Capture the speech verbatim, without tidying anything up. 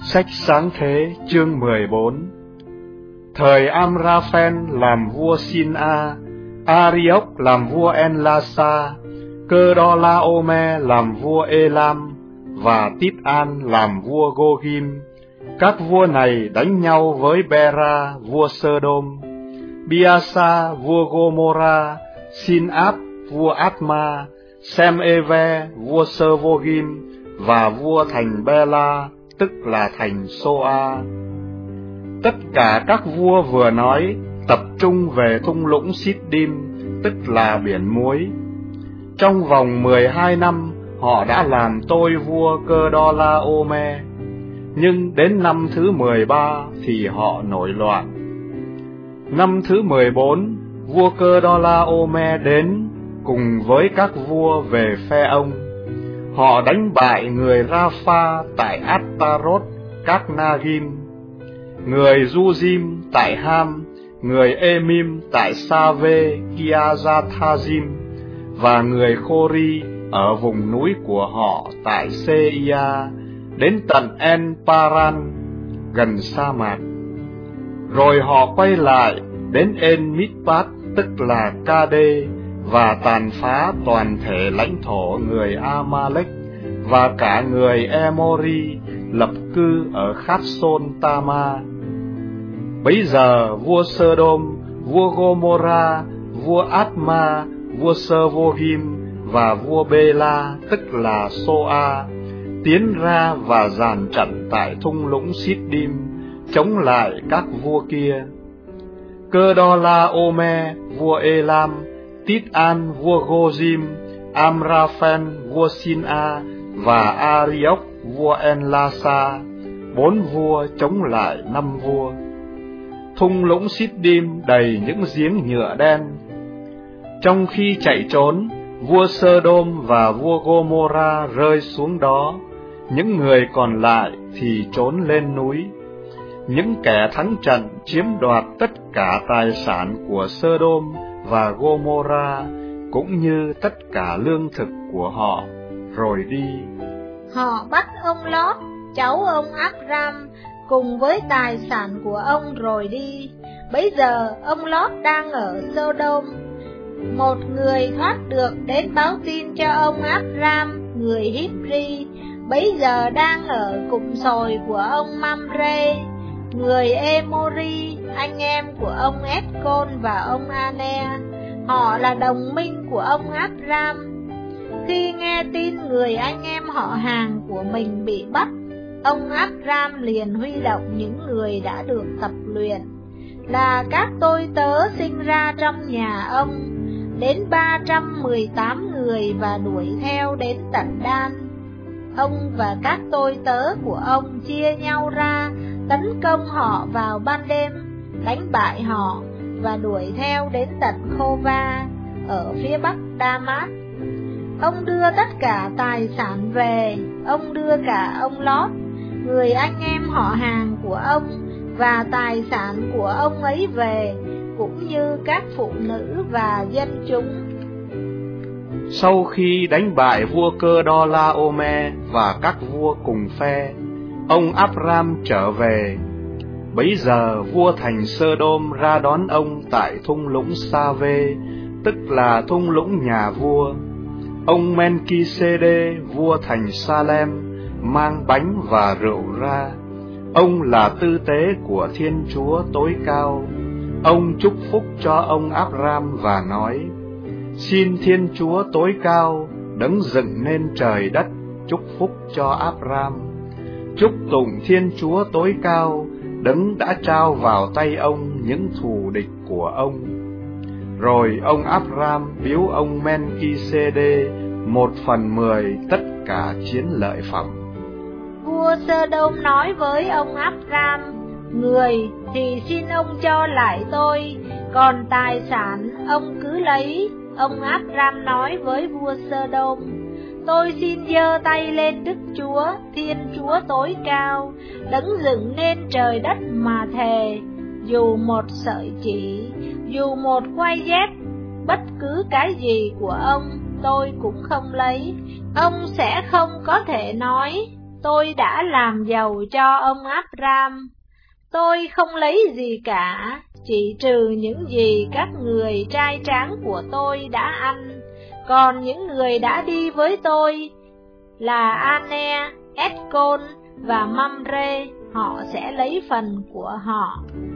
Sách Sáng Thế chương mười bốn. Thời Amraphel làm vua Sin-a, Arioch làm vua En-la-sa, Cơ-đo-la-ô-me làm vua Elam và Tít-an làm vua Gô-ghim. Các vua này đánh nhau với Bera vua Sơ-đôm, Bia-sa vua Gô-mô-ra, Sin-áp vua Át-ma, Sem-ê-ve vua Sơ-vô-ghim và vua thành Bê-la, tức là thành Sô-a. Tất cả các vua vừa nói tập trung về thung lũng Sít-đim, tức là biển muối. Trong vòng mười hai năm, họ đã làm tôi vua Cơ-đo-la-ô-me, nhưng đến năm thứ mười ba thì họ nổi loạn. Năm thứ mười bốn, vua Cơ-đo-la-ô-me đến cùng với các vua về phe ông. Họ đánh bại người Ra-pha tại Át-ta-rốt, các Na-ghim, người Du-dim tại Ham, người Ê-mim tại Sa-vê, Kia-gia-tha-dim, và người Khô-ri ở vùng núi của họ tại Sê-ia, đến tận En-paran, gần sa mạc. Rồi họ quay lại đến En-mít-pát, tức là Ca-đê, và tàn phá toàn thể lãnh thổ người A-ma-lếch và cả người E-mô-ri lập cư ở Khát-sôn-ta-ma. Bấy giờ vua Sơ-đôm, vua Gô-mô-ra, vua Át-ma, vua Sơ-vô-ghim và vua Bê-la, tức là Sô-a, tiến ra và dàn trận tại thung lũng Sít-đim, chống lại các vua kia. Cơ-đo-la-ô-me, vua Elam, Tít-an, vua Gô-dim, Amraphel, vua Sin-a, và Arioch, vua En-la-sa, bốn vua chống lại năm vua. Thung lũng Sít-đim đầy những giếng nhựa đen. Trong khi chạy trốn, vua Sơ-đôm và vua Gô-mô-ra rơi xuống đó, những người còn lại thì trốn lên núi. Những kẻ thắng trận chiếm đoạt tất cả tài sản của Sơ-đôm và Gô-mô-ra, cũng như tất cả lương thực của họ, rồi đi. Họ bắt ông Lót, cháu ông Áp-ram, cùng với tài sản của ông rồi đi. Bấy giờ ông Lót đang ở Sô-đôm. Một người thoát được đến báo tin cho ông Áp-ram, người Hít-ri, bấy giờ đang ở cụm sồi của ông Mamrê, người Ê-mô-ri, anh em của ông Ét-côn và ông A-ne. Họ là đồng minh của ông Áp-ram. Khi nghe tin người anh em họ hàng của mình bị bắt, ông Áp-ram liền huy động những người đã được tập luyện, là các tôi tớ sinh ra trong nhà ông, đến ba trăm mười tám người, và đuổi theo đến tận Đan. Ông và các tôi tớ của ông chia nhau ra, tấn công họ vào ban đêm, đánh bại họ, và đuổi theo đến tận Khô-va, ở phía bắc Đa-mát. Ông đưa tất cả tài sản về, ông đưa cả ông Lót, người anh em họ hàng của ông, và tài sản của ông ấy về, cũng như các phụ nữ và dân chúng. Sau khi đánh bại vua Cơ-đo-la-ô-me và các vua cùng phe, ông Áp-ram trở về. Bấy giờ vua thành Sơ-đôm ra đón ông tại thung lũng Sa-vê, tức là thung lũng nhà vua. Ông Men-ki-sê-đê, vua thành Sa-lem, mang bánh và rượu ra. Ông là tư tế của Thiên Chúa tối cao. Ông chúc phúc cho ông Áp-ram và nói: Xin Thiên Chúa tối cao, đấng dựng nên trời đất, chúc phúc cho Áp-ram. Chúc tụng Thiên Chúa tối cao, đấng đã trao vào tay ông những thù địch của ông. Rồi ông Áp-ram biếu ông Men-ki-sê-đê một phần mười tất cả chiến lợi phẩm. Vua Sơ-đôm nói với ông Áp-ram: Người thì xin ông cho lại tôi, còn tài sản ông cứ lấy. Ông Áp-ram nói với vua Sơ-đôm: Tôi xin giơ tay lên Đức Chúa, Thiên Chúa tối cao, đấng dựng nên trời đất mà thề, dù một sợi chỉ, dù một quai dép, bất cứ cái gì của ông tôi cũng không lấy. Ông sẽ không có thể nói: tôi đã làm giàu cho ông Abram. Tôi không lấy gì cả, chỉ trừ những gì các người trai tráng của tôi đã ăn. Còn những người đã đi với tôi là Ane, Escol và Mamre, họ sẽ lấy phần của họ.